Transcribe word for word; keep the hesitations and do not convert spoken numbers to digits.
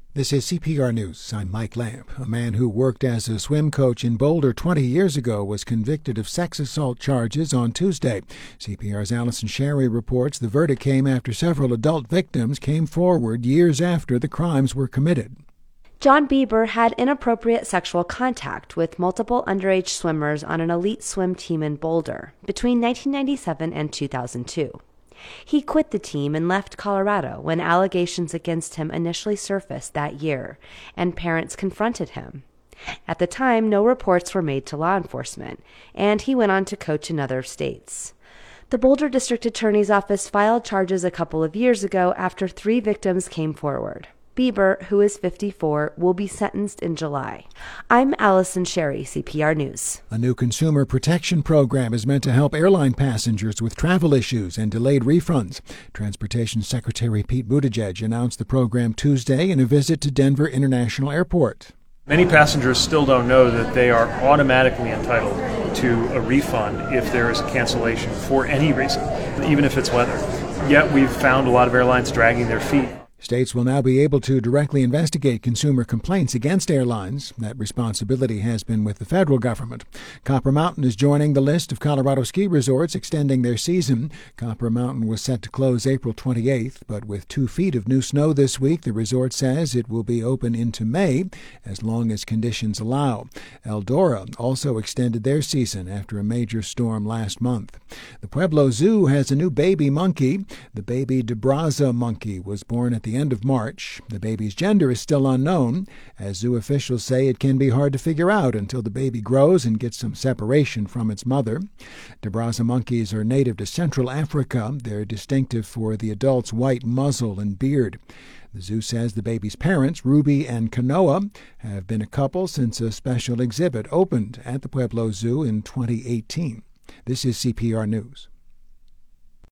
This is C P R News. I'm Mike Lamp. A man who worked as a swim coach in Boulder twenty years ago was convicted of sex assault charges on Tuesday. C P R's Allison Sherry reports the verdict came after several adult victims came forward years after the crimes were committed. John Bieber had inappropriate sexual contact with multiple underage swimmers on an elite swim team in Boulder between nineteen ninety-seven and two thousand two. He quit the team and left Colorado when allegations against him initially surfaced that year, and parents confronted him. At the time, no reports were made to law enforcement, and he went on to coach in other states. The Boulder District Attorney's Office filed charges a couple of years ago after three victims came forward. Bieber, who is fifty-four, will be sentenced in July. I'm Allison Sherry, C P R News. A new consumer protection program is meant to help airline passengers with travel issues and delayed refunds. Transportation Secretary Pete Buttigieg announced the program Tuesday in a visit to Denver International Airport. Many passengers still don't know that they are automatically entitled to a refund if there is a cancellation for any reason, even if it's weather. Yet we've found a lot of airlines dragging their feet. States will now be able to directly investigate consumer complaints against airlines. That responsibility has been with the federal government. Copper Mountain is joining the list of Colorado ski resorts extending their season. Copper Mountain was set to close April twenty-eighth, but with two feet of new snow this week, the resort says it will be open into May as long as conditions allow. Eldora also extended their season after a major storm last month. The Pueblo Zoo has a new baby monkey. The baby DeBraza monkey was born at the end of March. The baby's gender is still unknown. As zoo officials say, it can be hard to figure out until the baby grows and gets some separation from its mother. DeBraza monkeys are native to Central Africa. They're distinctive for the adult's white muzzle and beard. The zoo says the baby's parents, Ruby and Kanoa, have been a couple since a special exhibit opened at the Pueblo Zoo in twenty eighteen. This is C P R News.